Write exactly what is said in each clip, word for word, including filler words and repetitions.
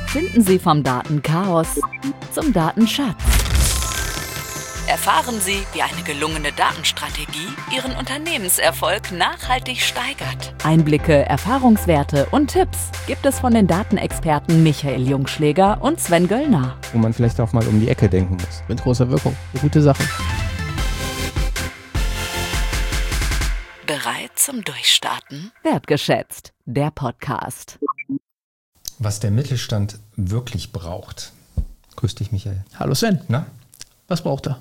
Finden Sie vom Datenchaos zum Datenschatz. Erfahren Sie, wie eine gelungene Datenstrategie Ihren Unternehmenserfolg nachhaltig steigert. Einblicke, Erfahrungswerte und Tipps gibt es von den Datenexperten Michael Jungschläger und Sven Göllner. Wo man vielleicht auch mal um die Ecke denken muss. Mit großer Wirkung. Eine gute Sache. Bereit zum Durchstarten? Wertgeschätzt, der Podcast. Was der Mittelstand wirklich braucht. Grüß dich, Michael. Hallo Sven. Na? Was braucht er?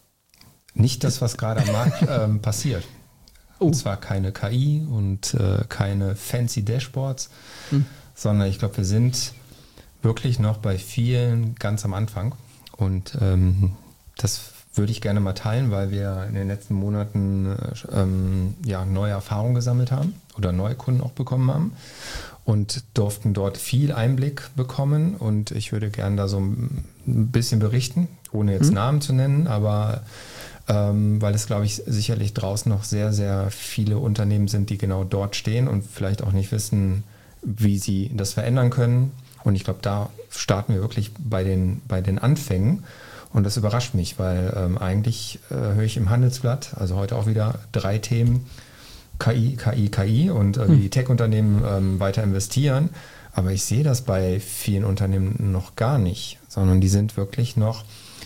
Nicht das, was gerade am Markt ähm, passiert. Oh. Und zwar keine K I und äh, keine fancy Dashboards, hm. sondern ich glaube, wir sind wirklich noch bei vielen ganz am Anfang. Und ähm, das würde ich gerne mal teilen, weil wir in den letzten Monaten ähm, ja, neue Erfahrungen gesammelt haben oder neue Kunden auch bekommen haben und durften dort viel Einblick bekommen. Und ich würde gerne da so ein bisschen berichten, ohne jetzt hm. Namen zu nennen, aber Ähm, weil es, glaube ich, sicherlich draußen noch sehr, sehr viele Unternehmen sind, die genau dort stehen und vielleicht auch nicht wissen, wie sie das verändern können. Und ich glaube, da starten wir wirklich bei den, bei den Anfängen. Und das überrascht mich, weil ähm, eigentlich äh, höre ich im Handelsblatt, also heute auch wieder drei Themen, K I, K I, K I und äh, wie die Tech-Unternehmen ähm, weiter investieren. Aber ich sehe das bei vielen Unternehmen noch gar nicht, sondern die sind wirklich noch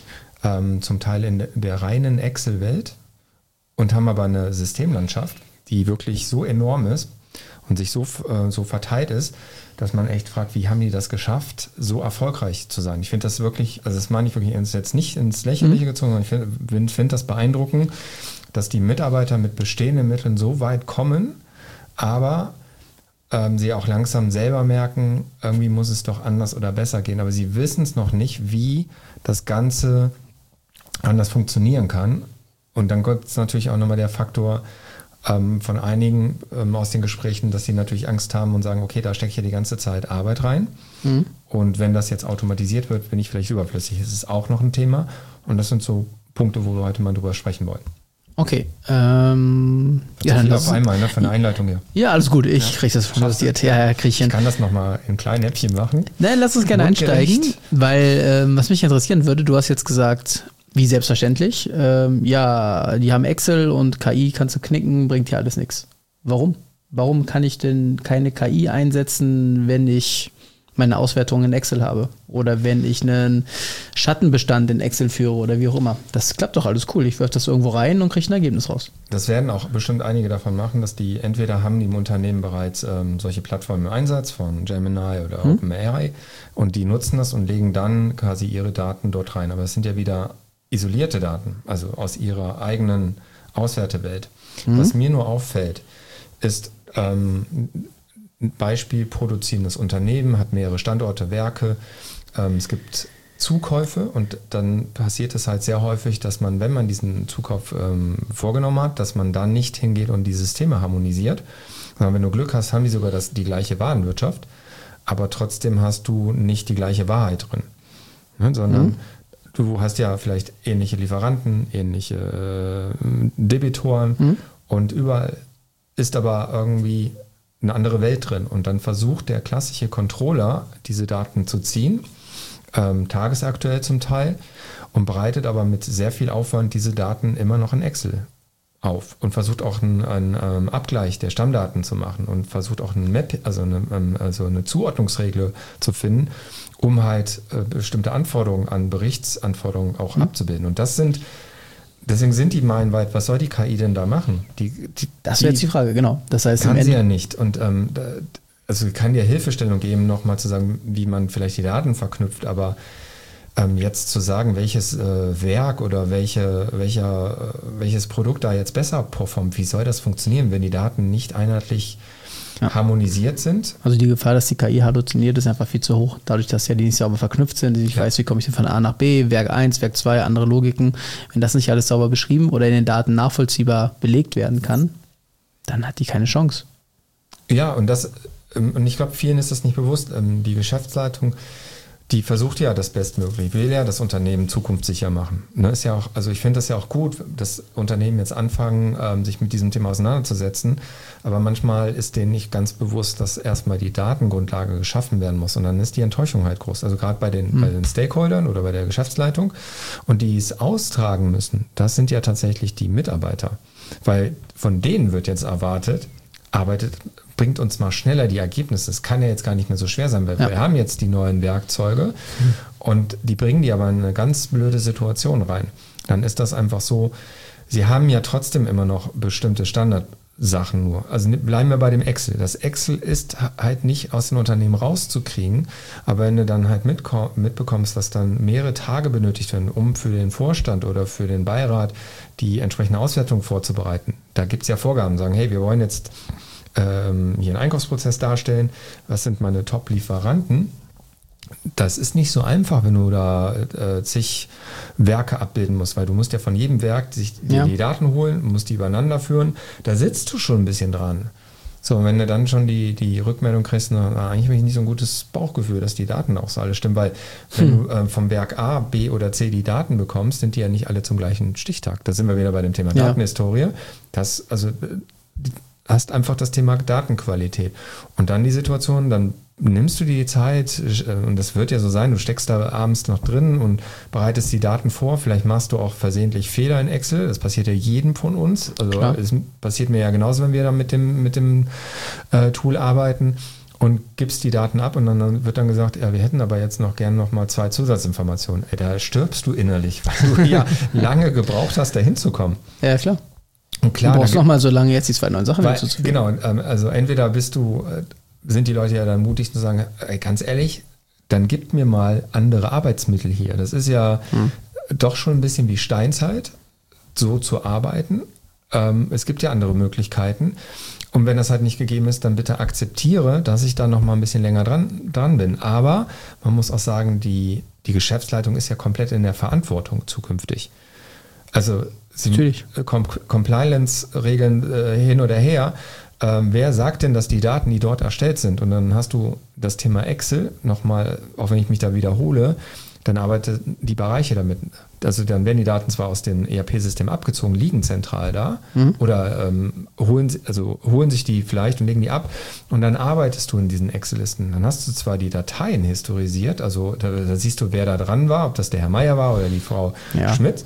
zum Teil in der reinen Excel-Welt und haben aber eine Systemlandschaft, die wirklich so enorm ist und sich so, äh, so verteilt ist, dass man echt fragt, wie haben die das geschafft, so erfolgreich zu sein? Ich finde das wirklich, also das meine ich wirklich jetzt nicht ins Lächerliche gezogen, sondern ich finde find das beeindruckend, dass die Mitarbeiter mit bestehenden Mitteln so weit kommen, aber ähm, sie auch langsam selber merken, irgendwie muss es doch anders oder besser gehen, aber sie wissen es noch nicht, wie das Ganze anders funktionieren kann. Und dann gibt es natürlich auch nochmal der Faktor ähm, von einigen ähm, aus den Gesprächen, dass sie natürlich Angst haben und sagen, okay, da stecke ich ja die ganze Zeit Arbeit rein. Mhm. Und wenn das jetzt automatisiert wird, bin ich vielleicht überflüssig. Das ist auch noch ein Thema. Und das sind so Punkte, wo wir heute mal drüber sprechen wollen. Okay. Ähm, das ja, viel auf einmal, ne, von der Einleitung her. Ja, alles gut. Ich ja. kriege das schon passiert. Ja, krieg ich hin. Ich kann das nochmal in kleinen Häppchen machen. Nein, lass uns gerne einsteigen, weil ähm, was mich interessieren würde, du hast jetzt gesagt, wie selbstverständlich, ähm, ja, die haben Excel und K I kannst du knicken, bringt hier alles nichts. Warum? Warum kann ich denn keine K I einsetzen, wenn ich meine Auswertung in Excel habe? Oder wenn ich einen Schattenbestand in Excel führe oder wie auch immer. Das klappt doch alles cool. Ich werfe das irgendwo rein und kriege ein Ergebnis raus. Das werden auch bestimmt einige davon machen, dass die entweder haben die im Unternehmen bereits ähm, solche Plattformen im Einsatz von Gemini oder hm. OpenAI und die nutzen das und legen dann quasi ihre Daten dort rein. Aber es sind ja wieder isolierte Daten, also aus ihrer eigenen Auswertewelt. Mhm. Was mir nur auffällt, ist ähm, ein Beispiel produzierendes Unternehmen, hat mehrere Standorte, Werke, ähm, es gibt Zukäufe und dann passiert es halt sehr häufig, dass man, wenn man diesen Zukauf ähm, vorgenommen hat, dass man dann nicht hingeht und die Systeme harmonisiert, sondern wenn du Glück hast, haben die sogar das, die gleiche Warenwirtschaft, aber trotzdem hast du nicht die gleiche Wahrheit drin, ne, sondern mhm. du hast ja vielleicht ähnliche Lieferanten, ähnliche äh, Debitoren mhm. und überall ist aber irgendwie eine andere Welt drin. Und dann versucht der klassische Controller, diese Daten zu ziehen, ähm, tagesaktuell zum Teil, und bereitet aber mit sehr viel Aufwand diese Daten immer noch in Excel auf und versucht auch einen, einen ähm, Abgleich der Stammdaten zu machen und versucht auch ein Map, also eine, ähm, also eine Zuordnungsregel zu finden, um halt äh, bestimmte Anforderungen an Berichtsanforderungen auch mhm. abzubilden. Und das sind, deswegen sind die meilenweit, was soll die K I denn da machen? Die, die, das wäre jetzt die Frage, genau. Das heißt, kann sie ja nicht. Und ähm, also kann dir Hilfestellung geben, nochmal zu sagen, wie man vielleicht die Daten verknüpft, aber ähm, jetzt zu sagen, welches äh, Werk oder welche, welcher, äh, welches Produkt da jetzt besser performt, wie soll das funktionieren, wenn die Daten nicht einheitlich ja. harmonisiert sind? Also die Gefahr, dass die K I halluziniert, ist einfach viel zu hoch. Dadurch, dass ja die nicht sauber verknüpft sind, ich ja. weiß, wie komme ich denn von A nach B, Werk eins, Werk zwei, andere Logiken. Wenn das nicht alles sauber beschrieben oder in den Daten nachvollziehbar belegt werden kann, dann hat die keine Chance. Ja, und das, und ich glaube, vielen ist das nicht bewusst. Die Geschäftsleitung, die versucht ja das Bestmögliche, will ja das Unternehmen zukunftssicher machen. Ne, ist ja auch, also ich finde das ja auch gut, dass Unternehmen jetzt anfangen, ähm, sich mit diesem Thema auseinanderzusetzen, aber manchmal ist denen nicht ganz bewusst, dass erstmal die Datengrundlage geschaffen werden muss und dann ist die Enttäuschung halt groß. Also gerade bei den, mhm. bei den Stakeholdern oder bei der Geschäftsleitung und die es austragen müssen, das sind ja tatsächlich die Mitarbeiter, weil von denen wird jetzt erwartet, arbeitet, bringt uns mal schneller die Ergebnisse. Das kann ja jetzt gar nicht mehr so schwer sein, weil ja. wir haben jetzt die neuen Werkzeuge mhm. und die bringen die aber in eine ganz blöde Situation rein. Dann ist das einfach so, sie haben ja trotzdem immer noch bestimmte Standardsachen nur. Also bleiben wir bei dem Excel. Das Excel ist halt nicht aus den Unternehmen rauszukriegen, aber wenn du dann halt mitko- mitbekommst, dass dann mehrere Tage benötigt werden, um für den Vorstand oder für den Beirat die entsprechende Auswertung vorzubereiten. Da gibt es ja Vorgaben, sagen, hey, wir wollen jetzt ähm, hier einen Einkaufsprozess darstellen, was sind meine Top-Lieferanten? Das ist nicht so einfach, wenn du da äh, zig Werke abbilden musst, weil du musst ja von jedem Werk sich die, ja. die Daten holen, musst die übereinander führen. Da sitzt du schon ein bisschen dran. So, und wenn du dann schon die, die Rückmeldung kriegst, na, eigentlich habe ich nicht so ein gutes Bauchgefühl, dass die Daten auch so alle stimmen, weil wenn hm. du äh, vom Werk A, B oder C die Daten bekommst, sind die ja nicht alle zum gleichen Stichtag. Da sind wir wieder bei dem Thema ja. Datenhistorie. Das, also, du hast einfach das Thema Datenqualität. Und dann die Situation, dann nimmst du dir die Zeit, und das wird ja so sein, du steckst da abends noch drin und bereitest die Daten vor, vielleicht machst du auch versehentlich Fehler in Excel, das passiert ja jedem von uns, also es passiert mir ja genauso, wenn wir da mit dem, mit dem äh, Tool arbeiten und gibst die Daten ab und dann, dann wird dann gesagt, ja, wir hätten aber jetzt noch gern noch mal zwei Zusatzinformationen. Ey, da stirbst du innerlich, weil du ja lange gebraucht hast, da hinzukommen. Ja, klar. Und klar, du brauchst noch mal so lange jetzt die zwei neuen Sachen hinzuzufügen. Genau, also entweder bist du... sind die Leute ja dann mutig zu sagen, ey, ganz ehrlich, dann gib mir mal andere Arbeitsmittel hier. Das ist ja hm. doch schon ein bisschen wie Steinzeit, so zu arbeiten. Ähm, es gibt ja andere Möglichkeiten. Und wenn das halt nicht gegeben ist, dann bitte akzeptiere, dass ich da noch mal ein bisschen länger dran, dran bin. Aber man muss auch sagen, die, die Geschäftsleitung ist ja komplett in der Verantwortung zukünftig. Also sie, Com- Compliance-Regeln äh, hin oder her. Ähm, wer sagt denn, dass die Daten, die dort erstellt sind, und dann hast du das Thema Excel, nochmal, auch wenn ich mich da wiederhole, dann arbeiten die Bereiche damit. Also dann werden die Daten zwar aus dem E R P-System abgezogen, liegen zentral da, mhm. oder ähm, holen, also holen sich die vielleicht und legen die ab und dann arbeitest du in diesen Excel-Listen. Dann hast du zwar die Dateien historisiert, also da, da siehst du, wer da dran war, ob das der Herr Meier war oder die Frau ja. Schmidt.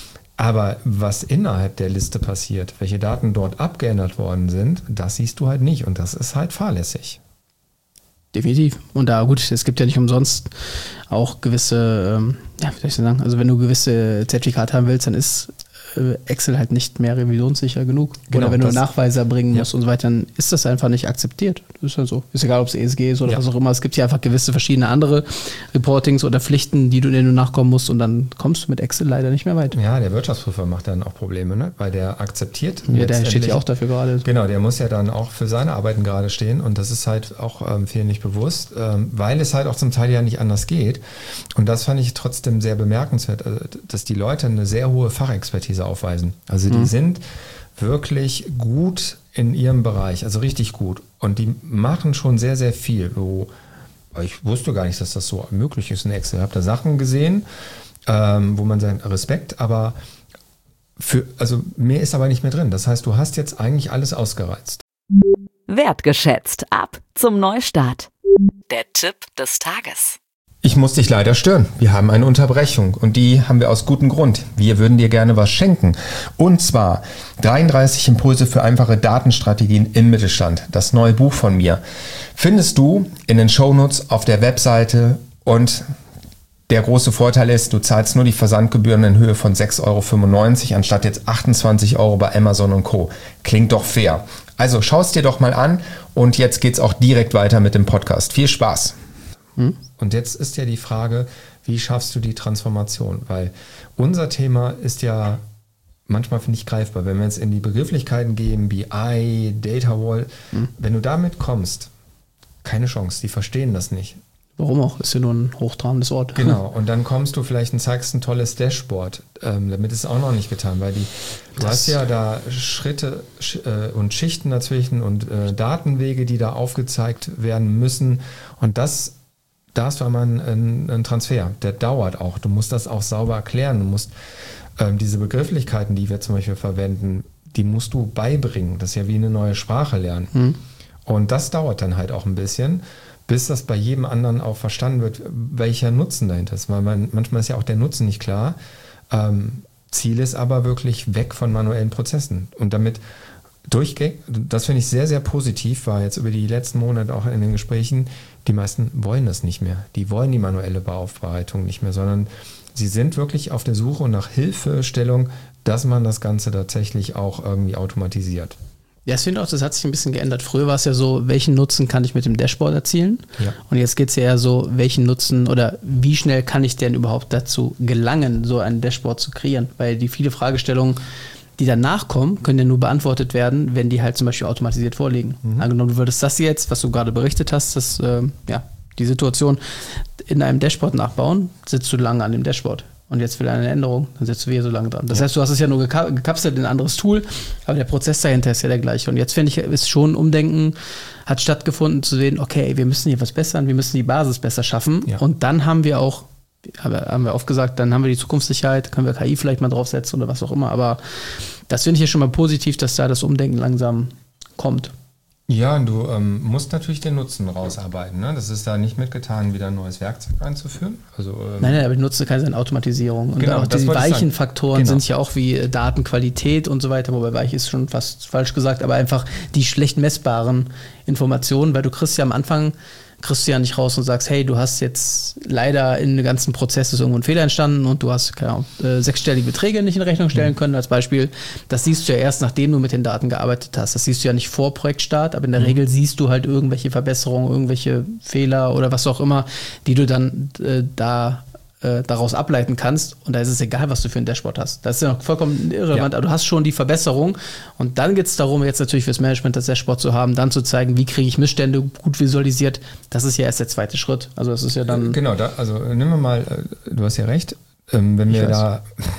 Aber was innerhalb der Liste passiert, welche Daten dort abgeändert worden sind, das siehst du halt nicht und das ist halt fahrlässig. Definitiv. Und da, gut, es gibt ja nicht umsonst auch gewisse, ähm, ja, wie soll ich sagen, also wenn du gewisse Zertifikate haben willst, dann ist äh, Excel halt nicht mehr revisionssicher genug. Genau, oder wenn du Nachweise erbringen musst ja. und so weiter, dann ist das einfach nicht akzeptiert. Das ist halt so. Ist egal, ob es E S G ist oder ja. was auch immer. Es gibt ja einfach gewisse verschiedene andere Reportings oder Pflichten, die du, denen du nachkommen musst und dann kommst du mit Excel leider nicht mehr weit. Ja, der Wirtschaftsprüfer macht dann auch Probleme, ne? Weil der akzeptiert. Ja, der steht ja auch dafür gerade. Genau, der muss ja dann auch für seine Arbeiten gerade stehen und das ist halt auch ähm, vielen nicht bewusst, ähm, weil es halt auch zum Teil ja nicht anders geht. Und das fand ich trotzdem sehr bemerkenswert, also, dass die Leute eine sehr hohe Fachexpertise aufweisen. Also die mhm. sind wirklich gut in ihrem Bereich, also richtig gut. Und die machen schon sehr, sehr viel. Wo, ich wusste gar nicht, dass das so möglich ist in Excel. Ich habe da Sachen gesehen, ähm, wo man sagt, Respekt, aber für, also mehr ist aber nicht mehr drin. Das heißt, du hast jetzt eigentlich alles ausgereizt. Wertgeschätzt. Ab zum Neustart. Der Tipp des Tages. Ich muss dich leider stören. Wir haben eine Unterbrechung und die haben wir aus gutem Grund. Wir würden dir gerne was schenken. Und zwar dreiunddreißig Impulse für einfache Datenstrategien im Mittelstand. Das neue Buch von mir. Findest du in den Shownotes auf der Webseite und der große Vorteil ist, du zahlst nur die Versandgebühren in Höhe von sechs Euro fünfundneunzig anstatt jetzt achtundzwanzig Euro bei Amazon und Co. Klingt doch fair. Also schau es dir doch mal an und jetzt geht's auch direkt weiter mit dem Podcast. Viel Spaß! Hm? Und jetzt ist ja die Frage, wie schaffst du die Transformation? Weil unser Thema ist ja manchmal, finde ich, greifbar. Wenn wir jetzt in die Begrifflichkeiten gehen, B I, Data Wall, hm. wenn du damit kommst, keine Chance, die verstehen das nicht. Warum auch? Ist ja nur ein hochtrabendes Wort. Genau, und dann kommst du vielleicht und zeigst ein tolles Dashboard. Ähm, damit ist es auch noch nicht getan, weil die, du das hast ja da Schritte sch, äh, und Schichten dazwischen und äh, Datenwege, die da aufgezeigt werden müssen. Und das da hast du einmal einen, einen Transfer, der dauert auch. Du musst das auch sauber erklären. Du musst ähm, diese Begrifflichkeiten, die wir zum Beispiel verwenden, die musst du beibringen. Das ist ja wie eine neue Sprache lernen. Mhm. Und das dauert dann halt auch ein bisschen, bis das bei jedem anderen auch verstanden wird, welcher Nutzen dahinter ist. Weil man, manchmal ist ja auch der Nutzen nicht klar. Ähm, Ziel ist aber wirklich weg von manuellen Prozessen. Und damit durchgängig, das finde ich sehr, sehr positiv, war jetzt über die letzten Monate auch in den Gesprächen, die meisten wollen das nicht mehr. Die wollen die manuelle Bauaufbereitung nicht mehr, sondern sie sind wirklich auf der Suche nach Hilfestellung, dass man das Ganze tatsächlich auch irgendwie automatisiert. Ja, ich finde auch, das hat sich ein bisschen geändert. Früher war es ja so, welchen Nutzen kann ich mit dem Dashboard erzielen? Ja. Und jetzt geht es ja eher so, welchen Nutzen oder wie schnell kann ich denn überhaupt dazu gelangen, so ein Dashboard zu kreieren? Weil die viele Fragestellungen, die danach kommen, können ja nur beantwortet werden, wenn die halt zum Beispiel automatisiert vorliegen. Mhm. Angenommen, du würdest das jetzt, was du gerade berichtet hast, das, äh, ja, die Situation in einem Dashboard nachbauen, sitzt du lange an dem Dashboard. Und jetzt will eine Änderung, dann setzt du wieder so lange dran. Das ja. heißt, du hast es ja nur geka- gekapselt in ein anderes Tool, aber der Prozess dahinter ist ja der gleiche. Und jetzt finde ich, ist schon ein Umdenken, hat stattgefunden zu sehen, okay, wir müssen hier was bessern, wir müssen die Basis besser schaffen. Ja. Und dann haben wir auch, haben wir oft gesagt, dann haben wir die Zukunftssicherheit, können wir K I vielleicht mal draufsetzen oder was auch immer. Aber das finde ich ja schon mal positiv, dass da das Umdenken langsam kommt. Ja, und du ähm, musst natürlich den Nutzen rausarbeiten. Ne? Das ist da nicht mitgetan, wieder ein neues Werkzeug einzuführen. Also, ähm, nein, nein, aber die Nutzen kann sein Automatisierung. Und genau, auch die weichen Faktoren genau. sind ja auch wie Datenqualität und so weiter, wobei weich ist schon fast falsch gesagt, aber einfach die schlecht messbaren Informationen, weil du kriegst ja am Anfang, kriegst du ja nicht raus und sagst, hey, du hast jetzt leider in dem ganzen Prozess ist irgendwo ein Fehler entstanden und du hast keine Ahnung, äh, sechsstellige Beträge nicht in Rechnung stellen können als Beispiel. Das siehst du ja erst, nachdem du mit den Daten gearbeitet hast. Das siehst du ja nicht vor Projektstart, aber in der mhm. Regel siehst du halt irgendwelche Verbesserungen, irgendwelche Fehler oder was auch immer, die du dann äh, da äh, daraus ableiten kannst. Und da ist es egal, was du für ein Dashboard hast. Das ist ja noch vollkommen irrelevant, ja. aber du hast schon die Verbesserung. Und dann geht es darum, jetzt natürlich fürs Management das Dashboard zu haben, dann zu zeigen, wie kriege ich Missstände gut visualisiert. Das ist ja erst der zweite Schritt. Also das ist ja dann... Genau, da, also nehmen wir mal, du hast ja recht, ähm, wenn wir da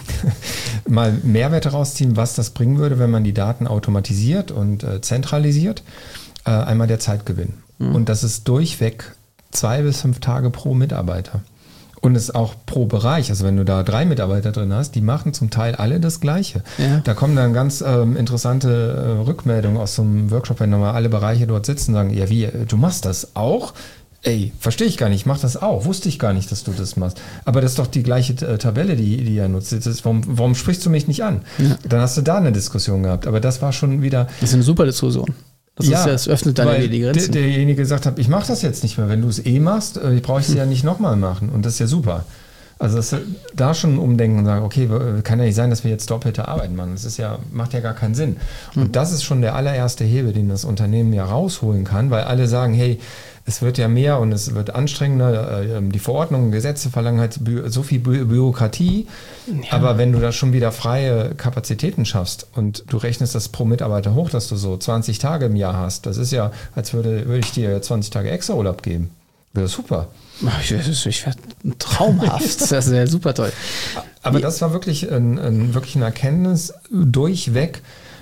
mal Mehrwerte rausziehen, was das bringen würde, wenn man die Daten automatisiert und äh, zentralisiert. Äh, einmal der Zeitgewinn. Mhm. Und das ist durchweg zwei bis fünf Tage pro Mitarbeiter. Und es ist auch pro Bereich, also wenn du da drei Mitarbeiter drin hast, die machen zum Teil alle das Gleiche. Ja. Da kommen dann ganz ähm, interessante äh, Rückmeldungen aus so einem Workshop, wenn nochmal alle Bereiche dort sitzen und sagen, ja wie, du machst das auch? Ey, verstehe ich gar nicht, ich mach das auch, wusste ich gar nicht, dass du das machst. Aber das ist doch die gleiche äh, Tabelle, die, die er nutzt. Das ist, warum, warum sprichst du mich nicht an? Ja. Dann hast du da eine Diskussion gehabt, aber das war schon wieder... Das ist eine super Diskussion. Das, ja, ist ja, das öffnet dann weil die Grenzen. Der, derjenige gesagt hat, ich mache das jetzt nicht mehr. Wenn du es eh machst, ich brauche es hm. ja nicht nochmal machen. Und das ist ja super. Also das, da schon umdenken und sagen, okay, kann ja nicht sein, dass wir jetzt doppelte Arbeit machen. Das ist ja, macht ja gar keinen Sinn. Hm. Und das ist schon der allererste Hebel, den das Unternehmen ja rausholen kann, weil alle sagen, hey, es wird ja mehr und es wird anstrengender. Die Verordnungen, Gesetze verlangen halt so viel Bü- Bürokratie. Ja. Aber wenn du da schon wieder freie Kapazitäten schaffst und du rechnest das pro Mitarbeiter hoch, dass du so zwanzig Tage im Jahr hast, das ist ja, als würde, würde ich dir zwanzig Tage extra Urlaub geben. Wäre super. Ich, ich werde traumhaft. Das wäre super toll. Aber das war wirklich, ein, ein, wirklich eine Erkenntnis durchweg,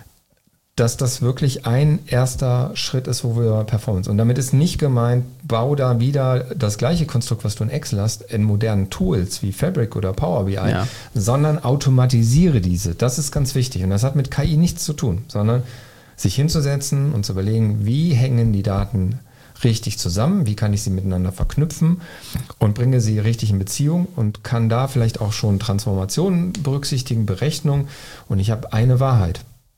dass das wirklich ein erster Schritt ist, wo wir Performance. Und damit ist nicht gemeint, bau da wieder das gleiche Konstrukt, was du in Excel hast, in modernen Tools wie Fabric oder Power B I, ja. sondern automatisiere diese. Das ist ganz wichtig. Und das hat mit K I nichts zu tun, sondern sich hinzusetzen und zu überlegen, wie hängen die Daten richtig zusammen, wie kann ich sie miteinander verknüpfen und bringe sie richtig in Beziehung und kann da vielleicht auch schon Transformationen berücksichtigen, Berechnung und ich habe eine Wahrheit.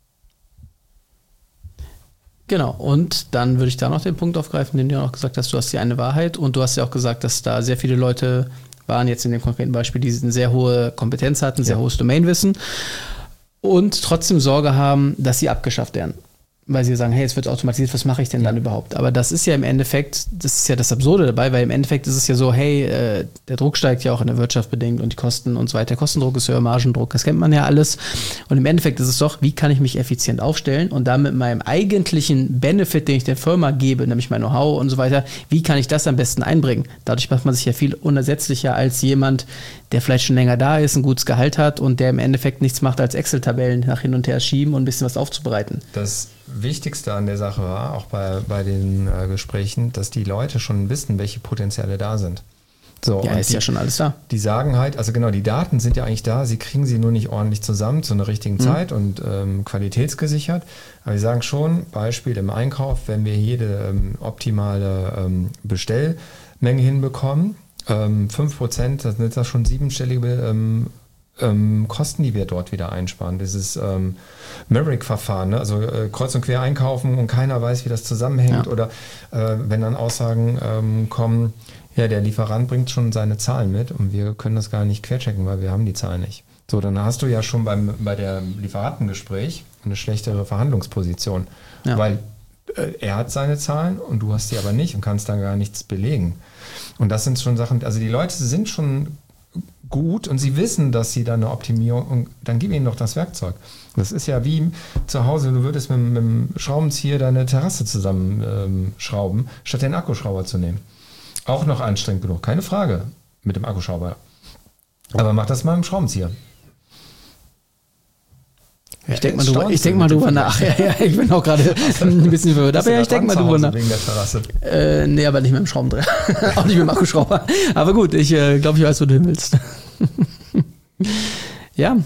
Genau, und dann würde ich da noch den Punkt aufgreifen, den du auch gesagt hast, du hast die eine Wahrheit und du hast ja auch gesagt, dass da sehr viele Leute waren, jetzt in dem konkreten Beispiel, die eine sehr hohe Kompetenz hatten, sehr ja. hohes Domainwissen und trotzdem Sorge haben, dass sie abgeschafft werden. Weil sie sagen, hey, es wird automatisiert, was mache ich denn dann überhaupt? Aber das ist ja im Endeffekt, das ist ja das Absurde dabei, weil im Endeffekt ist es ja so, hey, äh, der Druck steigt ja auch in der Wirtschaft bedingt und die Kosten und so weiter. Der Kostendruck ist höher, Margendruck, das kennt man ja alles. Und im Endeffekt ist es doch, wie kann ich mich effizient aufstellen und dann mit meinem eigentlichen Benefit, den ich der Firma gebe, nämlich mein Know-how und so weiter, wie kann ich das am besten einbringen? Dadurch macht man sich ja viel unersetzlicher als jemand, der vielleicht schon länger da ist, ein gutes Gehalt hat und der im Endeffekt nichts macht, als Excel-Tabellen nach hin und her schieben und ein bisschen was aufzubereiten. Das Wichtigste an der Sache war, auch bei, bei den äh, Gesprächen, dass die Leute schon wissen, welche Potenziale da sind. So, ja, ist die, ja schon alles da. Die sagen halt, also genau, die Daten sind ja eigentlich da, sie kriegen sie nur nicht ordentlich zusammen zu einer richtigen mhm. Zeit und ähm, qualitätsgesichert. Aber die sagen schon, Beispiel im Einkauf, wenn wir jede ähm, optimale ähm, Bestellmenge hinbekommen, ähm, fünf Prozent, dann sind das schon siebenstellige ähm, ähm, Kosten, die wir dort wieder einsparen. Dieses ähm, Merrick-Verfahren, ne? Also äh, kreuz und quer einkaufen und keiner weiß, wie das zusammenhängt. Ja. Oder äh, wenn dann Aussagen ähm, kommen, ja, der Lieferant bringt schon seine Zahlen mit und wir können das gar nicht querchecken, weil wir haben die Zahlen nicht. So, dann hast du ja schon beim bei der Lieferantengespräch eine schlechtere Verhandlungsposition, ja. weil äh, er hat seine Zahlen und du hast die aber nicht und kannst dann gar nichts belegen. Und das sind schon Sachen, also die Leute sind schon gut und sie wissen, dass sie da eine Optimierung, und dann gib ihnen doch das Werkzeug. Das ist ja wie zu Hause, du würdest mit, mit dem Schraubenzieher deine Terrasse zusammenschrauben, ähm, statt den Akkuschrauber zu nehmen. Auch noch anstrengend genug, keine Frage, mit dem Akkuschrauber. Aber mach das mal im Schraubenzieher. Ich denke mal, drüber, ich denk mal drüber nach. Ja, ja, ich bin auch gerade ein bisschen verwirrt. Aber ja, ich denke mal drüber nach. Wegen der Terrasse. Äh, nee, aber nicht mit dem Schraubendreher. Auch nicht mit dem Akkuschrauber. Aber gut, ich äh, glaube, ich weiß, wo du hin willst. Ja.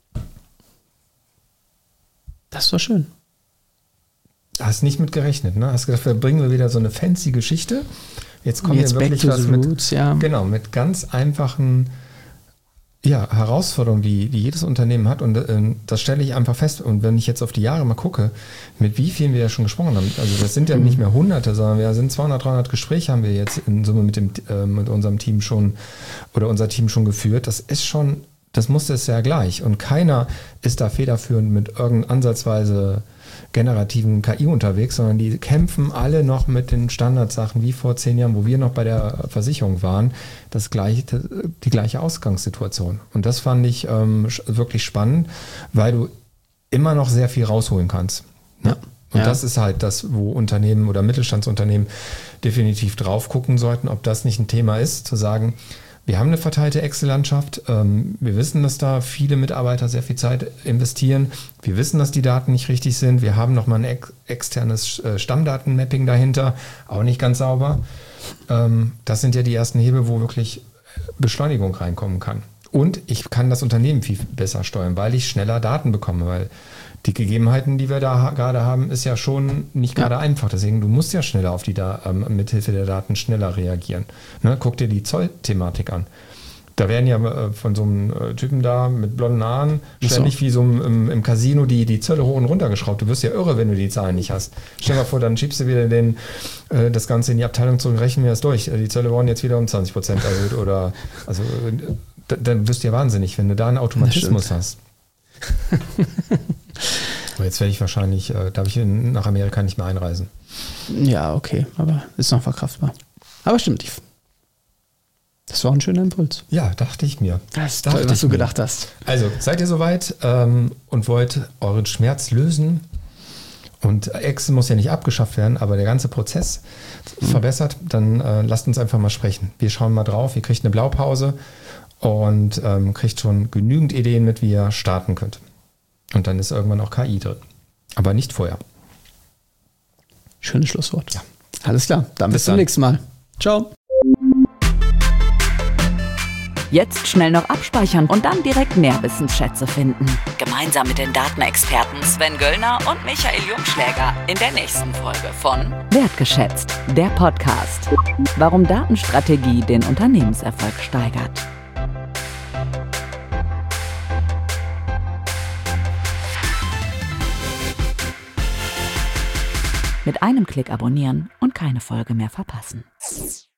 Das war schön. Hast nicht mit gerechnet, ne? Hast gedacht, wir bringen wir wieder so eine fancy Geschichte. Jetzt kommt Jetzt ja wirklich back to was the mit, roots, ja. Genau, mit ganz einfachen ja, Herausforderungen, die, die jedes Unternehmen hat. Und äh, das stelle ich einfach fest. Und wenn ich jetzt auf die Jahre mal gucke, mit wie vielen wir ja schon gesprochen haben, also das sind ja mhm. nicht mehr Hunderte, sondern wir sind zweihundert, dreihundert Gespräche haben wir jetzt in Summe mit dem äh, mit unserem Team schon oder unser Team schon geführt. Das ist schon, das musste es ja gleich. Und keiner ist da federführend mit irgendeiner ansatzweise generativen K I unterwegs, sondern die kämpfen alle noch mit den Standardsachen wie vor zehn Jahren, wo wir noch bei der Versicherung waren, das gleiche, die gleiche Ausgangssituation. Und das fand ich ähm, wirklich spannend, weil du immer noch sehr viel rausholen kannst. Ne? Ja. Und ja. das ist halt das, wo Unternehmen oder Mittelstandsunternehmen definitiv drauf gucken sollten, ob das nicht ein Thema ist, zu sagen, wir haben eine verteilte Excel-Landschaft. Wir wissen, dass da viele Mitarbeiter sehr viel Zeit investieren. Wir wissen, dass die Daten nicht richtig sind. Wir haben nochmal ein ex- externes Stammdatenmapping dahinter, auch nicht ganz sauber. Das sind ja die ersten Hebel, wo wirklich Beschleunigung reinkommen kann. Und ich kann das Unternehmen viel besser steuern, weil ich schneller Daten bekomme, weil die Gegebenheiten, die wir da ha- gerade haben, ist ja schon nicht gerade ja. einfach. Deswegen, du musst ja schneller auf die da- ähm, mithilfe der Daten schneller reagieren. Ne? Guck dir die Zollthematik an. Da werden ja äh, von so einem äh, Typen da mit blonden Haaren ständig so. wie so im, im Casino die, die Zölle hoch und runter geschraubt. Du wirst ja irre, wenn du die Zahlen nicht hast. Stell dir mal vor, dann schiebst du wieder den, äh, das Ganze in die Abteilung zurück, rechnen wir das durch. Die Zölle wurden jetzt wieder um zwanzig Prozent erhöht. Oder, also, äh, da, dann wirst du ja wahnsinnig, wenn du da einen Automatismus hast. Aber jetzt werde ich wahrscheinlich, äh, darf ich in, nach Amerika nicht mehr einreisen. Ja, okay, aber ist noch verkraftbar. Aber stimmt, ich, das war ein schöner Impuls. Ja, dachte ich mir. Das ist toll, was du mir. gedacht hast. Also, seid ihr soweit ähm, und wollt euren Schmerz lösen? Und Excel muss ja nicht abgeschafft werden, aber der ganze Prozess mhm. verbessert, dann äh, lasst uns einfach mal sprechen. Wir schauen mal drauf, ihr kriegt eine Blaupause und ähm, kriegt schon genügend Ideen mit, wie ihr starten könnt. Und dann ist irgendwann auch K I drin. Aber nicht vorher. Schönes Schlusswort. Ja. Alles klar, dann bis, bis zum nächsten Mal. Ciao. Jetzt schnell noch abspeichern und dann direkt Nährwissensschätze finden. Gemeinsam mit den Datenexperten Sven Göllner und Michael Jungschläger in der nächsten Folge von Wertgeschätzt, der Podcast. Warum Datenstrategie den Unternehmenserfolg steigert. Mit einem Klick abonnieren und keine Folge mehr verpassen.